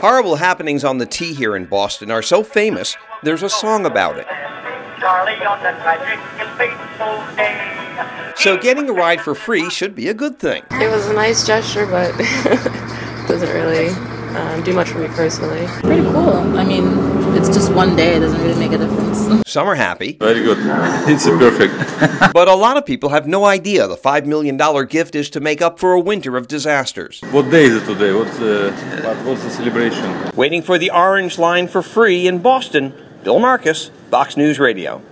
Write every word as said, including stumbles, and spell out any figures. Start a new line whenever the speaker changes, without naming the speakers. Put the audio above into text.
Horrible happenings on the T here in Boston are so famous, there's a song about it.
Charlie on the tragic and fateful day.
So getting a ride for free should be a good thing.
It was a nice gesture, but doesn't really um, do much for me personally.
Pretty cool. I mean, it's just one day. It doesn't really make a difference.
Some are happy.
Very good. It's perfect.
But a lot of people have no idea the five million dollars gift is to make up for a winter of disasters.
What day is it today? What's, uh, what, what's the celebration?
Waiting for the orange line for free in Boston, Bill Marcus, Fox News Radio.